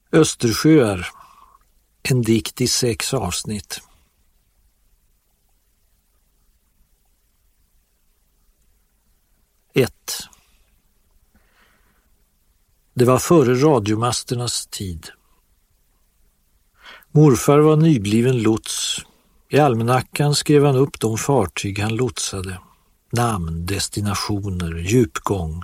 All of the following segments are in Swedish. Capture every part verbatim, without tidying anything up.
Östersjöar, en dikt i sex avsnitt. ett. Det var före radiomasternas tid. Morfar var nybliven lots. I almanackan skrev han upp de fartyg han lotsade. Namn, destinationer, djupgång.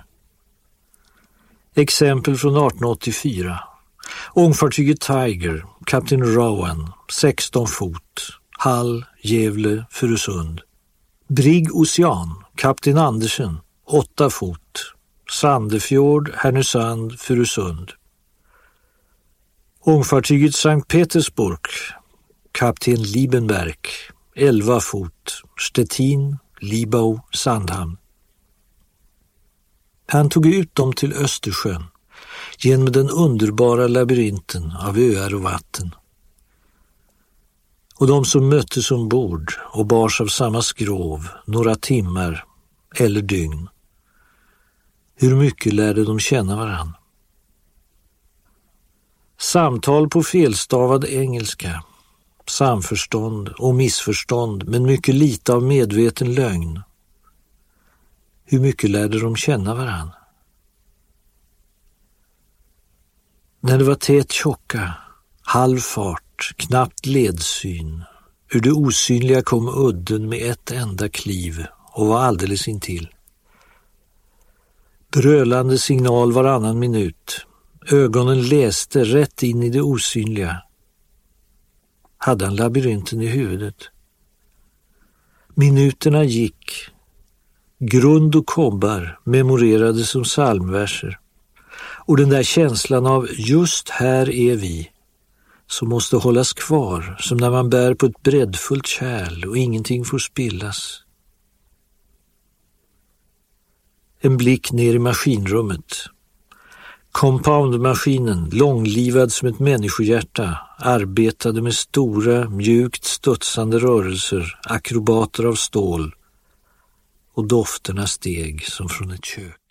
Exempel från arton åttiofyra. Ångfartyget Tiger, kapten Rowan, sexton fot. Hall, Gävle, Furusund. Brigg Ocean, kapten Andersen, åtta fot. Sandefjord, Härnösand, Furusund. Ångfartyget Sankt Petersburg, kapten Liebenberg, elva fot. Stettin, Libau, Sandhamn. Han tog ut dem till Östersjön genom den underbara labyrinten av öar och vatten. Och de som möttes ombord och bars av samma skrov några timmar eller dygn. Hur mycket lärde de känna varann? Samtal på felstavad engelska, samförstånd och missförstånd, men mycket lite av medveten lögn. Hur mycket lärde de känna varann? När det var tät tjocka, halv fart, knappt ledsyn, ur det osynliga kom udden med ett enda kliv och var alldeles intill. Brölande signal varannan minut. Ögonen läste rätt in i det osynliga. Hade han labyrinten i huvudet? Minuterna gick. Grund och kobbar memorerade som psalmverser. Och den där känslan av just här är vi, som måste hållas kvar, som när man bär på ett breddfullt kärl och ingenting får spillas. En blick ner i maskinrummet. Compoundmaskinen, långlivad som ett människohjärta, arbetade med stora, mjukt studsande rörelser, akrobater av stål, och dofterna steg som från ett kök.